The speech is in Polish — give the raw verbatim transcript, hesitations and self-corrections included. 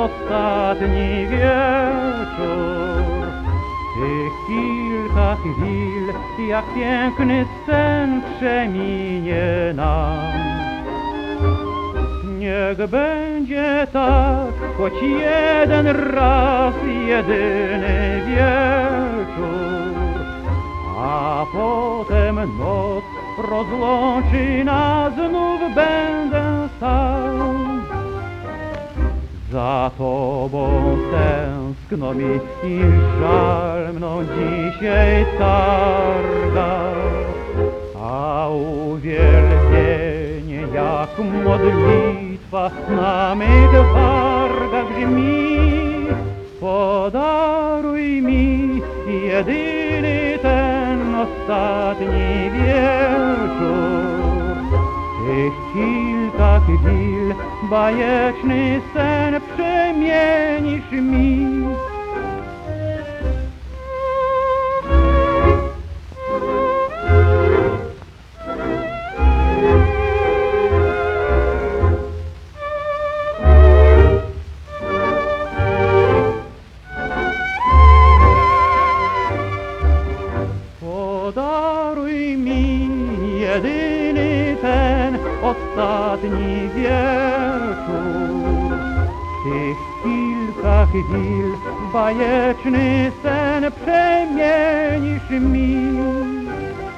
ostatni wieczór. Tych kilka chwil, jak piękny sen przeminie nam. Niech będzie tak, choć jeden raz, jedyny wieczór, a potem noc rozłączy nas, znów będę sam. Za tobą tęskno mi i żal mną dzisiaj targa, a uwielbienie jak modlitwa na mych wargach brzmi. Podaruj mi jedyny ten ostatni wieczór, tych kilka chwil bajeczny sen przemienisz mi. Podaruj mi jedyny ten ostatni wieczór, tych kilka chwil bajeczny sen przemienisz mi.